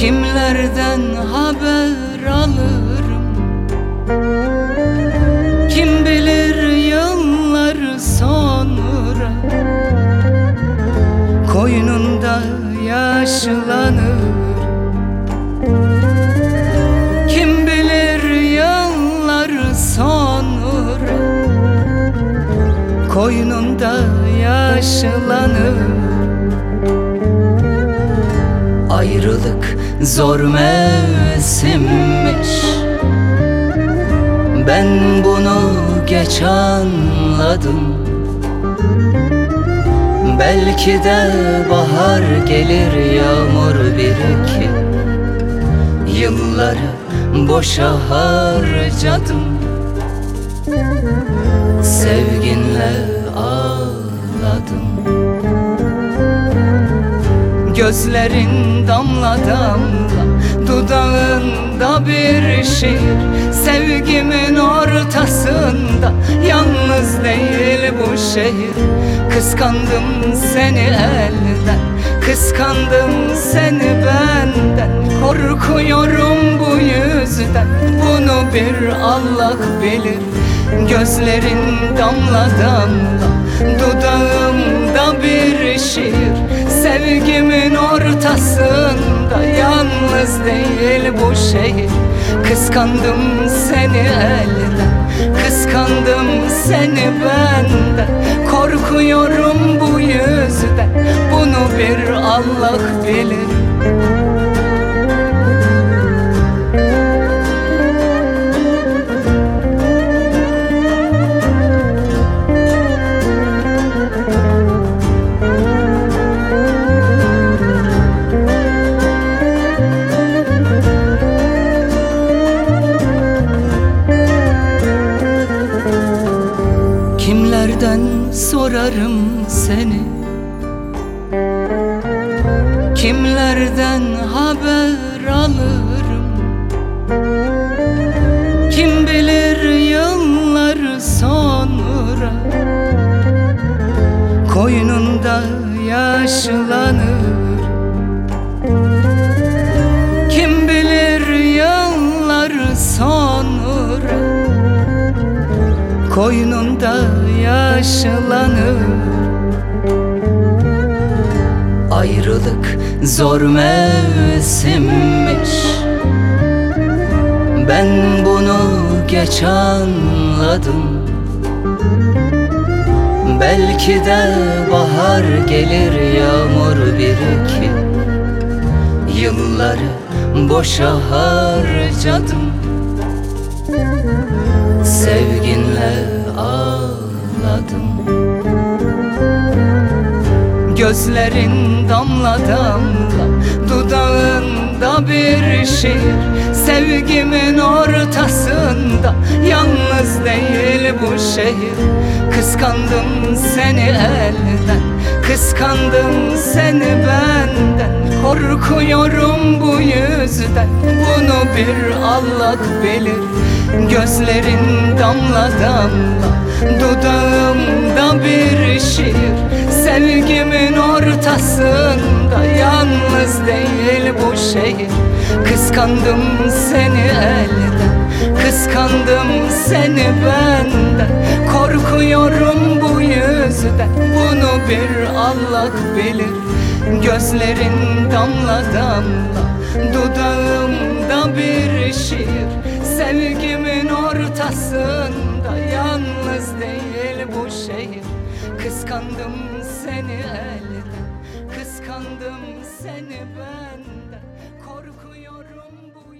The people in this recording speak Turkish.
Kimlerden haber alırım, kim bilir yıllar sonra koynunda yaşlanır. Kim bilir yıllar sonra koynunda yaşlanır. Ayrılık zor mevsimmiş, ben bunu geç anladım. Belki de bahar gelir, yağmur birikir. Yılları boşa harcadım, sevginle ağladım. Gözlerin damla damla, dudağında bir şiir. Sevgimin ortasında, yalnız değil bu şehir. Kıskandım seni elden, kıskandım seni benden. Korkuyorum bu yüzden, bunu bir Allah bilir. Gözlerin damla damla, dudağımda bir şiir. Sevgimin ortasında, yalnız değil bu şehir. Kıskandım seni elden, kıskandım seni benden. Korkuyorum bu yüzden, bunu bir Allah bilir. Kimlerden sorarım seni, kimlerden haber alırım? Kim bilir yıllar sonra koynunda yaşlanır. Kim bilir yıllar sonra koynunda yaşlanır. Ayrılık zor mevsimmiş, ben bunu geç anladım. Belki de bahar gelir, yağmur birikir. Yılları boşa harcadım, sevginle ağladım. Gözlerin damla damla, dudağında bir şiir. Sevgimin ortasında, yalnız değil bu şehir. Kıskandım seni elden, kıskandım seni benden. Korkuyorum bu yüzden, bunu bir Allah bilir. Gözlerin damla damla, dudağımda bir şiir. Sevgimin ortasında, yalnız değil bu şehir. Kıskandım seni elden, kıskandım seni benden. Korkuyorum bu yüzden, bunu bir Allah bilir. Gözlerin damla damla, dudağımda bir şiir. Sevgimin ortasında, yalnız değil bu şehir. Kıskandım seni elden, kıskandım seni benden. Korkuyorum bu